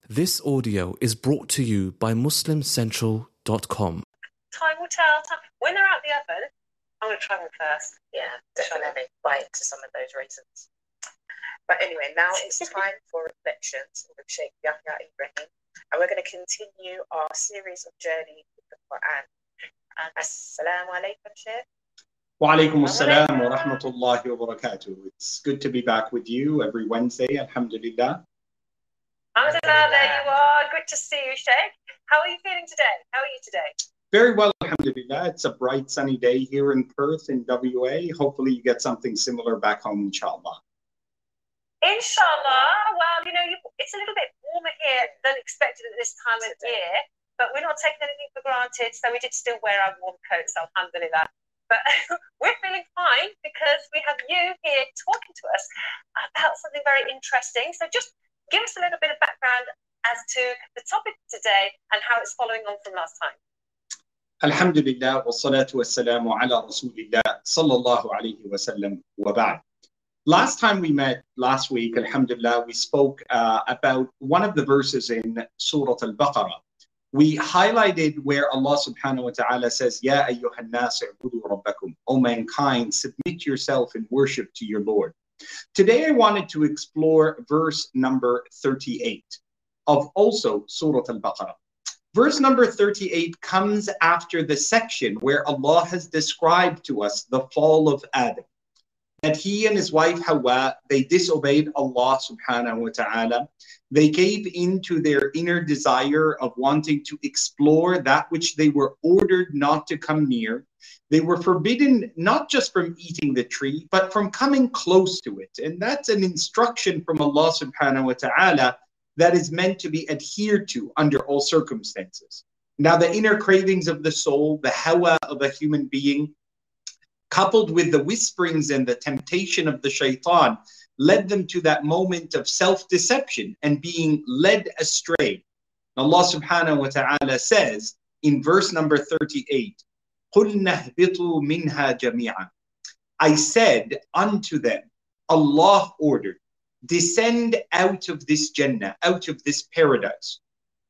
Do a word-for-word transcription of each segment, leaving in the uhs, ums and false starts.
This audio is brought to you by muslim central dot com. Time will tell. Time. When they're out the oven, I'm going to try them first. Yeah, definitely bite into some of those raisins. But anyway, now it's time for reflections with Sheikh Yahya Ibrahim. And we're going to continue our series of journey with the Quran. And Assalamu alaikum, Sheikh. Wa alaikum assalam wa rahmatullahi wa barakatuh. It's good to be back with you every Wednesday, alhamdulillah. Alhamdulillah, there you are. Good to see you, Sheikh. How are you feeling today? How are you today? Very well, alhamdulillah. It's a bright, sunny day here in Perth in W A. Hopefully you get something similar back home, inshallah. Inshallah. Well, you know, you, it's a little bit warmer here than expected at this time of year, but we're not taking anything for granted, so we did still wear our warm coats, alhamdulillah. But we're feeling fine because we have you here talking to us about something very interesting. So just give us a little bit of background as to the topic today and how it's following on from last time. Alhamdulillah, wa salatu wa salamu ala rasulillah, sallallahu alayhi wa sallam wa ba'd. Last time we met, last week, alhamdulillah, we spoke uh, about one of the verses in Surah Al-Baqarah. We highlighted where Allah subhanahu wa ta'ala says, Ya ayyuhan nas i'budu rabbakum, O mankind, submit yourself in worship to your Lord. Today I wanted to explore verse number thirty-eight of also Surah Al-Baqarah. Verse number thirty-eight comes after the section where Allah has described to us the fall of Adam. That he and his wife Hawa, they disobeyed Allah subhanahu wa ta'ala. They gave into their inner desire of wanting to explore that which they were ordered not to come near. They were forbidden not just from eating the tree, but from coming close to it. And that's an instruction from Allah subhanahu wa ta'ala that is meant to be adhered to under all circumstances. Now, the inner cravings of the soul, the hawa of a human being, coupled with the whisperings and the temptation of the shaitan, led them to that moment of self-deception and being led astray. Allah subhanahu wa ta'ala says in verse number thirty-eight, قُلْنَا اهْبِطُوا مِنْهَا جَمِيعًا. I said unto them, Allah ordered, descend out of this Jannah, out of this paradise.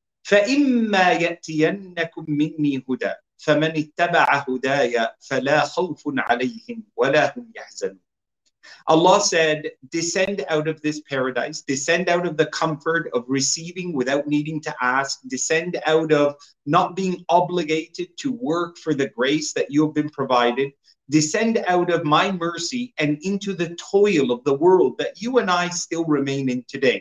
فَإِمَّا يَأْتِيَنَّكُمْ مِنِّي هُدًى فَمَنِ اتَّبَعَ هُدَايَ فَلَا خَوْفٌ عَلَيْهِمْ وَلَا هُمْ يَحْزَنُونَ. Allah said, descend out of this paradise, descend out of the comfort of receiving without needing to ask, descend out of not being obligated to work for the grace that you have been provided, descend out of my mercy and into the toil of the world that you and I still remain in today.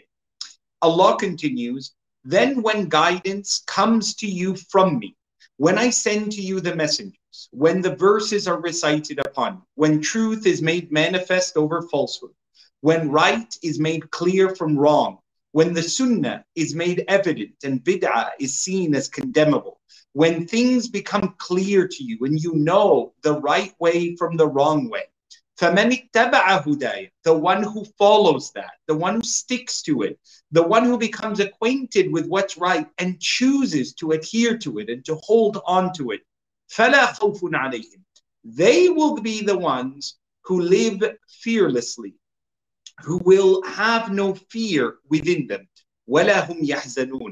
Allah continues, then when guidance comes to you from me, when I send to you the messengers, when the verses are recited upon, when truth is made manifest over falsehood, when right is made clear from wrong, when the sunnah is made evident and bid'ah is seen as condemnable, when things become clear to you and you know the right way from the wrong way, فَمَنِ اتَّبَعَ هُدَايَ, the one who follows that, the one who sticks to it, the one who becomes acquainted with what's right and chooses to adhere to it and to hold on to it, فَلَا خَوْفٌ عَلَيْهِمْ, they will be the ones who live fearlessly, who will have no fear within them, وَلَا هُمْ يَحْزَنُونَ,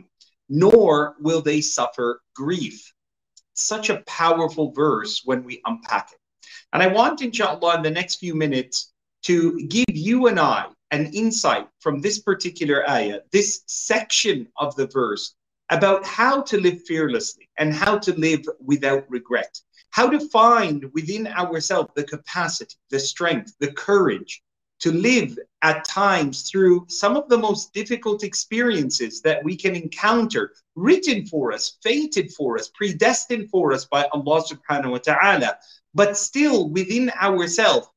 nor will they suffer grief. Such a powerful verse when we unpack it. And I want, inshallah, in the next few minutes to give you and I an insight from this particular ayah, this section of the verse, about how to live fearlessly and how to live without regret. How to find within ourselves the capacity, the strength, the courage to live at times through some of the most difficult experiences that we can encounter, written for us, fated for us, predestined for us by Allah subhanahu wa ta'ala. But still within ourselves,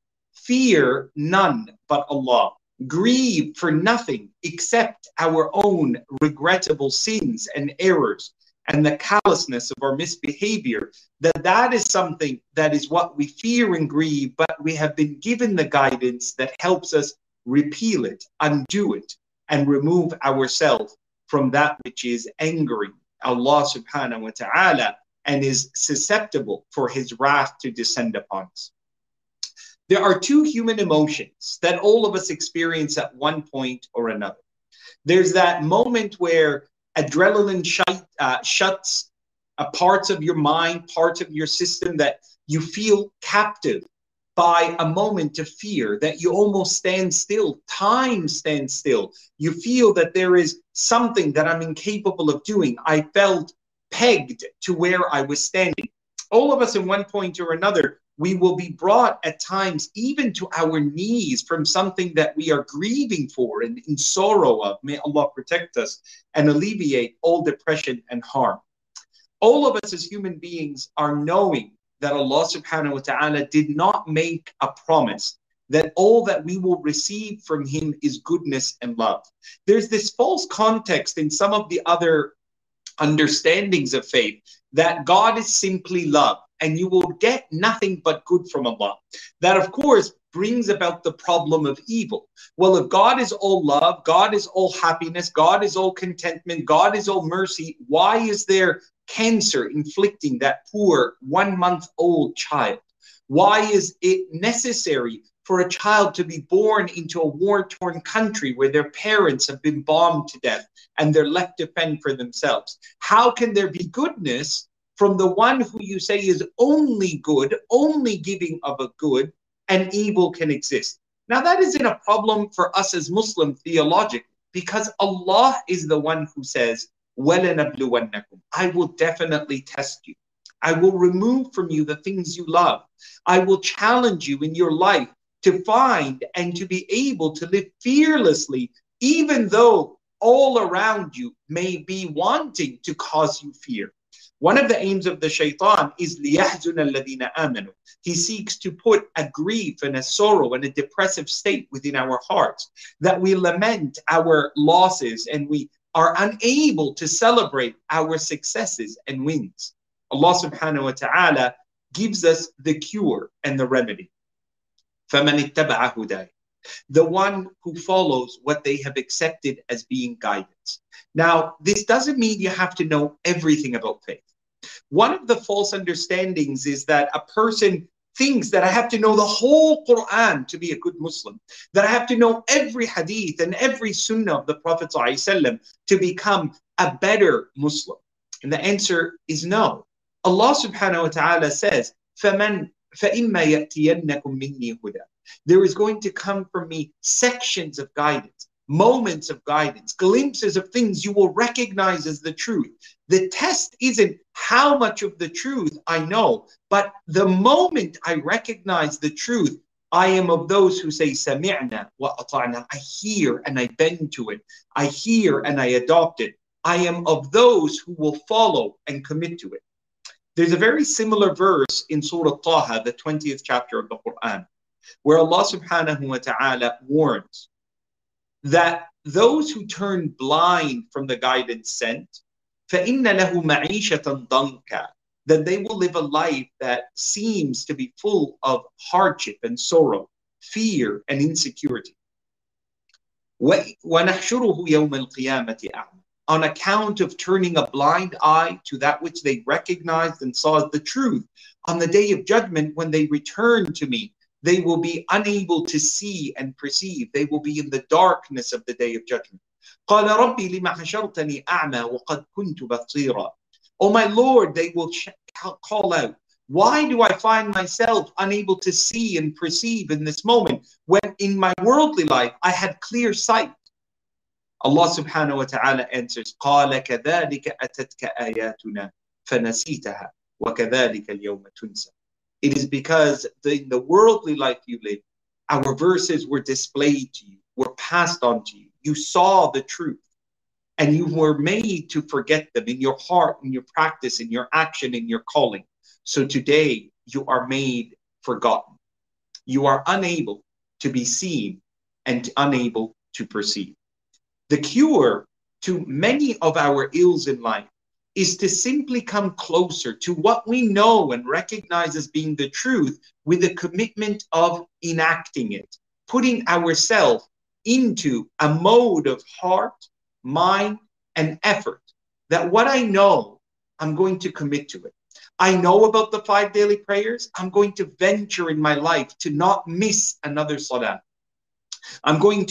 fear none but Allah. Grieve for nothing except our own regrettable sins and errors and the callousness of our misbehavior. That that is something that is what we fear and grieve, but we have been given the guidance that helps us repeal it, undo it, and remove ourselves from that which is angering Allah subhanahu wa ta'ala and is susceptible for his wrath to descend upon us. There are two human emotions that all of us experience at one point or another. There's that moment where adrenaline shut, uh, shuts uh, parts of your mind, parts of your system, that you feel captive by a moment of fear, that you almost stand still. Time stands still. You feel that there is something that I'm incapable of doing. I felt pegged to where I was standing. All of us, in one point or another, we will be brought at times even to our knees from something that we are grieving for and in sorrow of. May Allah protect us and alleviate all depression and harm. All of us as human beings are knowing that Allah subhanahu wa ta'ala did not make a promise that all that we will receive from Him is goodness and love. There's this false context in some of the other understandings of faith that God is simply love and you will get nothing but good from Allah. That, of course, brings about the problem of evil. Well, if God is all love, God is all happiness, God is all contentment, God is all mercy, why is there cancer inflicting that poor one-month-old child? Why is it necessary for a child to be born into a war-torn country where their parents have been bombed to death and they're left to fend for themselves? How can there be goodness from the one who you say is only good, only giving of a good, and evil can exist? Now, that isn't a problem for us as Muslims theologically, because Allah is the one who says, وَلَنَبْلُوَنَّكُمْ, I will definitely test you. I will remove from you the things you love. I will challenge you in your life to find and to be able to live fearlessly, even though all around you may be wanting to cause you fear. One of the aims of the shaitan is لِيَحْزُنَ الَّذِينَ آمَنُوا. He seeks to put a grief and a sorrow and a depressive state within our hearts, that we lament our losses and we are unable to celebrate our successes and wins. Allah subhanahu wa ta'ala gives us the cure and the remedy. فَمَنِ اتَّبَعَ هُدَايَ, the one who follows what they have accepted as being guidance. Now, this doesn't mean you have to know everything about faith. One of the false understandings is that a person thinks that I have to know the whole Quran to be a good Muslim, that I have to know every hadith and every sunnah of the Prophet ﷺ to become a better Muslim. And the answer is no. Allah subhanahu wa ta'ala says, فَمَنْ فَإِمَّا يَأْتِيَنَّكُمْ مِنِّي هُدًى. There is going to come from me sections of guidance, moments of guidance, glimpses of things you will recognize as the truth. The test isn't how much of the truth I know, but the moment I recognize the truth, I am of those who say, سَمِعْنَا وَأَطَعْنَا. I hear and I bend to it. I hear and I adopt it. I am of those who will follow and commit to it. There's a very similar verse in Surah Taha, the twentieth chapter of the Quran, where Allah subhanahu wa ta'ala warns that those who turn blind from the guidance sent, فَإِنَّ لَهُ مَعِيشَةً ضَنْكًا, that they will live a life that seems to be full of hardship and sorrow, fear and insecurity. وَنَحْشُرُهُ يَوْمَ الْقِيَامَةِ أَعْمَى, on account of turning a blind eye to that which they recognized and saw as the truth. On the day of judgment, when they return to me, they will be unable to see and perceive. They will be in the darkness of the day of judgment. قَالَ رَبِّي لِمَ حَشَرْتَنِي أَعْمَى وَقَدْ كُنْتُ بَصِيرًا. Oh my Lord, they will call out, why do I find myself unable to see and perceive in this moment, when in my worldly life I had clear sight? Allah subhanahu wa ta'ala answers, قَالَ كَذَلِكَ أَتَتْكَ آيَاتُنَا فَنَسِيتَهَا وَكَذَلِكَ الْيَوْمَ تُنْسَى. It is because the, the worldly life you live, our verses were displayed to you, were passed on to you. You saw the truth, and you were made to forget them in your heart, in your practice, in your action, in your calling. So today, you are made forgotten. You are unable to be seen and unable to perceive. The cure to many of our ills in life is to simply come closer to what we know and recognize as being the truth, with a commitment of enacting it, putting ourselves into a mode of heart, mind, and effort, that what I know, I'm going to commit to it. I know about the five daily prayers. I'm going to venture in my life to not miss another salah. I'm going to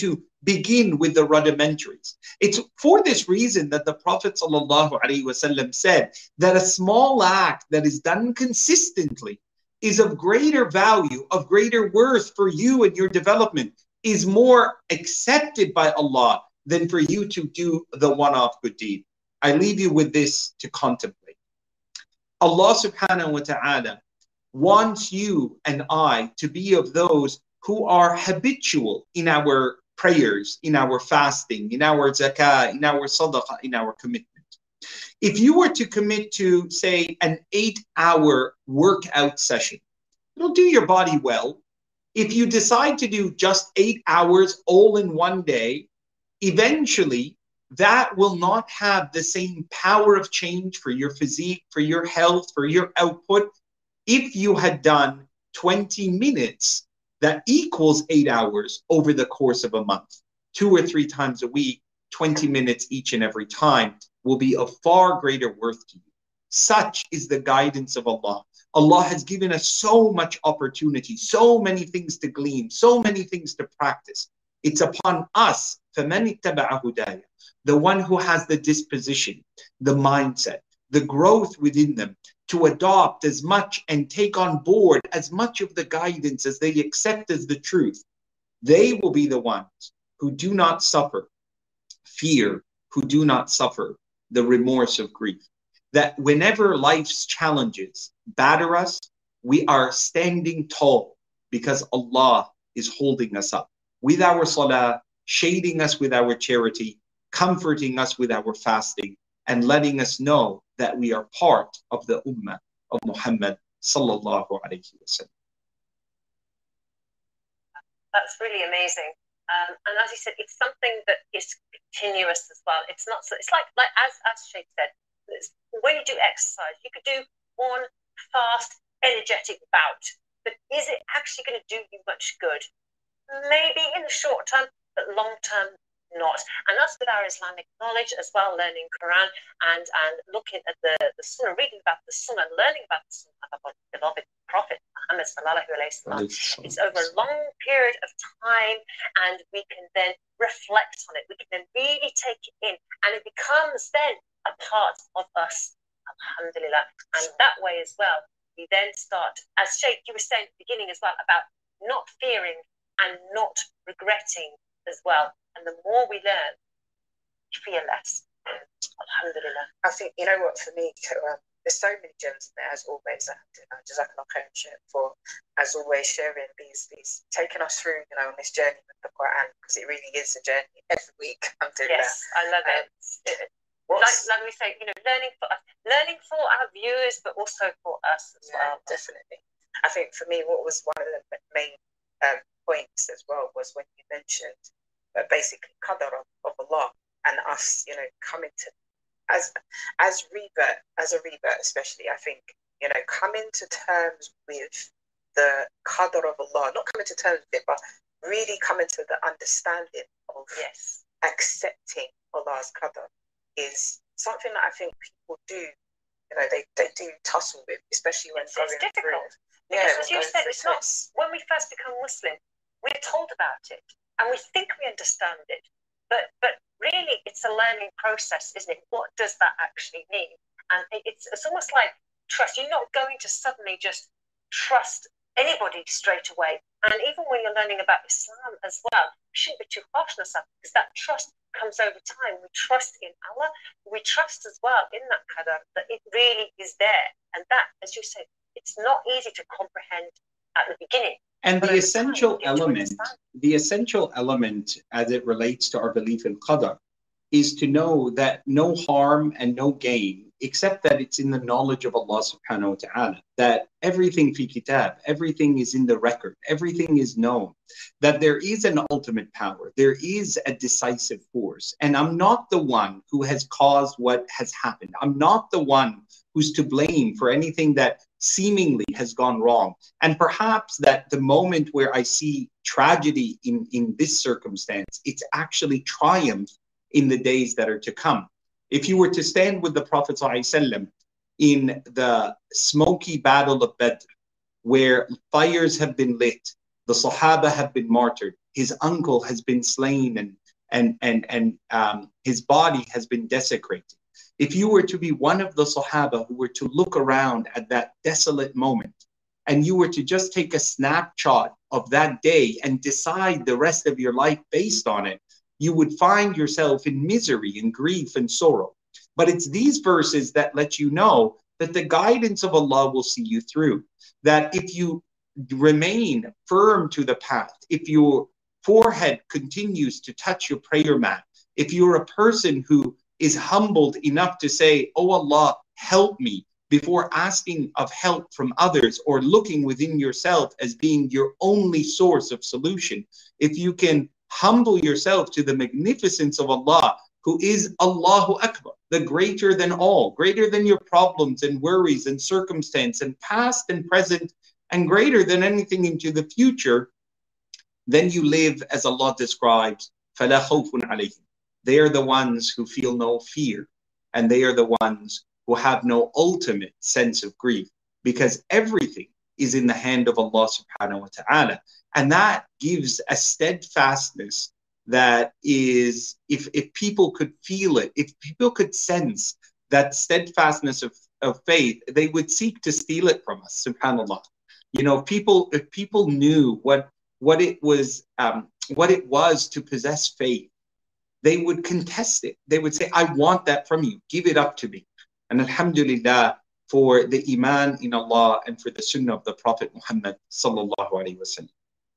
begin with the rudimentaries. It's for this reason that the Prophet ﷺ said that a small act that is done consistently is of greater value, of greater worth for you and your development, is more accepted by Allah than for you to do the one-off good deed. I leave you with this to contemplate. Allah subhanahu wa ta'ala wants you and I to be of those who are habitual in our prayers, in our fasting, in our zakah, in our sadaqah, in our commitment. If you were to commit to, say, an eight-hour workout session, it'll do your body well. If you decide to do just eight hours all in one day, eventually that will not have the same power of change for your physique, for your health, for your output. If you had done twenty minutes, that equals eight hours over the course of a month, two or three times a week, twenty minutes each and every time will be of far greater worth to you. Such is the guidance of Allah. Allah has given us so much opportunity, so many things to glean, so many things to practice. It's upon us, فَمَنِ اتَّبَعَ هُدَايَ, the one who has the disposition, the mindset, the growth within them, to adopt as much and take on board as much of the guidance as they accept as the truth. They will be the ones who do not suffer fear, who do not suffer the remorse of grief. That whenever life's challenges batter us, we are standing tall because Allah is holding us up with our salah, shading us with our charity, comforting us with our fasting, and letting us know that we are part of the ummah of Muhammad sallallahu alayhi wa sallam. That's really amazing. Um, and as you said, it's something that is continuous as well. It's not so, it's like, like as, as Sheikh said, it's, when you do exercise, you could do one fast, energetic bout, but is it actually going to do you much good? Maybe in the short term, but long term, not. And that's with our Islamic knowledge as well, learning Quran and, and looking at the, the Sunnah, reading about the Sunnah, learning about the Sunnah of our beloved Prophet Muhammad sallallahu alayhi wa sallam. It's over a long period of time, and we can then reflect on it. We can then really take it in, and it becomes then a part of us, alhamdulillah. And that way as well, we then start, as Sheikh, you were saying at the beginning as well, about not fearing and not regretting as well. And the more we learn, we fear less. Alhamdulillah. I think, you know what, for me, um, there's so many gems in there, as always. Jazakallah khairan for, as always, sharing these, these, taking us through, you know, on this journey with the Quran, because it really is a journey every week. Alhamdulillah. Yes, I love um, it. Like, like we say, you know, learning for us, learning for our viewers, but also for us as yeah, well. Definitely. I think for me, what was one of the main um, points as well was when you mentioned uh, basically qadar of, of Allah and us, you know, coming to as as revert as a revert, especially. I think, you know, coming to terms with the qadar of Allah, not coming to terms with it, but really coming to the understanding of yes, accepting Allah's qadar is something that I think people do, you know, they, they do tussle with, especially when it's, going it's difficult. through. Because Yeah, as you said, it's not, when we first become Muslim, we're told about it and we think we understand it, but but really it's a learning process, isn't it? What does that actually mean? And it, it's it's almost like trust. You're not going to suddenly just trust anybody straight away. And even when you're learning about Islam as well, you shouldn't be too harsh on yourself, because that trust comes over time. We trust in Allah. We trust as well in that qadar, that it really is there. And that, as you said, it's not easy to comprehend at the beginning. And but the essential time, element, the essential element as it relates to our belief in qadar is to know that no harm and no gain, except that it's in the knowledge of Allah subhanahu wa ta'ala, that everything fi kitab, everything is in the record, everything is known, that there is an ultimate power, there is a decisive force. And I'm not the one who has caused what has happened. I'm not the one who's to blame for anything that seemingly has gone wrong. And perhaps that the moment where I see tragedy in, in this circumstance, it's actually triumph in the days that are to come. If you were to stand with the Prophet ﷺ in the smoky battle of Badr, where fires have been lit, the Sahaba have been martyred, his uncle has been slain and and and and um, his body has been desecrated. If you were to be one of the Sahaba who were to look around at that desolate moment, and you were to just take a snapshot of that day and decide the rest of your life based on it, you would find yourself in misery and grief and sorrow. But it's these verses that let you know that the guidance of Allah will see you through. That if you remain firm to the path, if your forehead continues to touch your prayer mat, if you're a person who is humbled enough to say, "Oh Allah, help me," before asking of help from others or looking within yourself as being your only source of solution, if you can humble yourself to the magnificence of Allah, who is Allahu Akbar, the greater than all, greater than your problems and worries and circumstance and past and present, and greater than anything into the future, then you live as Allah describes, فَلَا خَوْفٌ عَلَيْهِمْ. They are the ones who feel no fear, and they are the ones who have no ultimate sense of grief, because everything is in the hand of Allah subhanahu wa ta'ala. And that gives a steadfastness that is, if, if people could feel it, if people could sense that steadfastness of, of faith, they would seek to steal it from us, subhanAllah. You know, people, if people knew what, what it was, um, what it was to possess faith, they would contest it. They would say, "I want that from you. Give it up to me." And alhamdulillah for the iman in Allah and for the sunnah of the Prophet Muhammad sallallahu alaihi wasallam.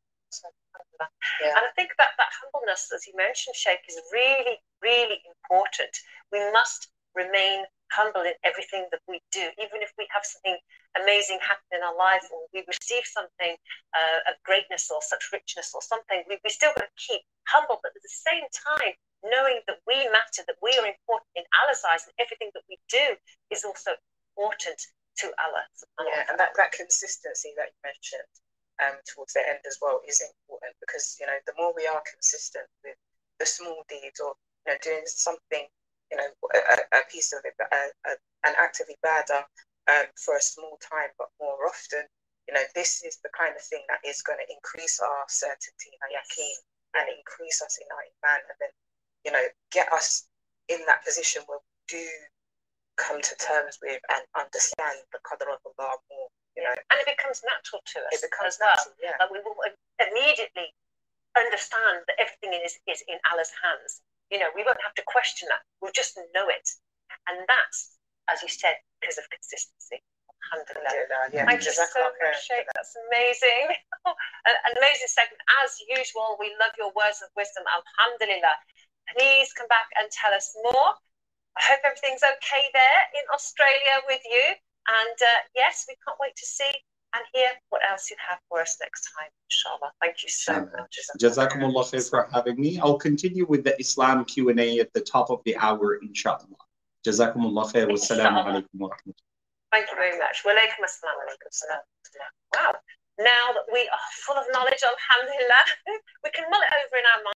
Yeah. And I think that that humbleness, as you mentioned, Sheikh, is really, really important. We must remain humble in everything that we do, even if we have something amazing happen in our life, or we receive something uh, of greatness or such richness or something, we, we still got to keep humble, but at the same time, knowing that we matter, that we are important in Allah's eyes, and everything that we do is also important to Allah. Yeah, and that, that consistency that you mentioned um, towards the end as well is important, because, you know, the more we are consistent with the small deeds, or, you know, doing something, you know, a, a piece of it, a, a, an act of ibadah um, for a small time, but more often, you know, this is the kind of thing that is going to increase our certainty, our yaqeen, and increase us in our iman, and then, you know, get us in that position where we do come to terms with and understand the qadr of Allah more, you know. And it becomes natural to us. It becomes as well. natural, yeah. Like we will immediately understand that everything is, is in Allah's hands. You know, we won't have to question that. We'll just know it. And that's, as you said, because of consistency. Alhamdulillah. Yeah. Thank you so much, Sheikh. That's amazing. an, an amazing segment. As usual, we love your words of wisdom. Alhamdulillah. Please come back and tell us more. I hope everything's okay there in Australia with you. And uh, yes, we can't wait to see and hear what else you have for us next time, inshallah. Thank you so much. Jazakumullah khair for having me. I'll continue with the Islam Q and A at the top of the hour, inshallah. Jazakumullah khair. Wassalamu alaikum wa rahmatullah. Thank you very much. Wa alaikum assalam. Wow. Now that we are full of knowledge, alhamdulillah, we can mull it over in our mind.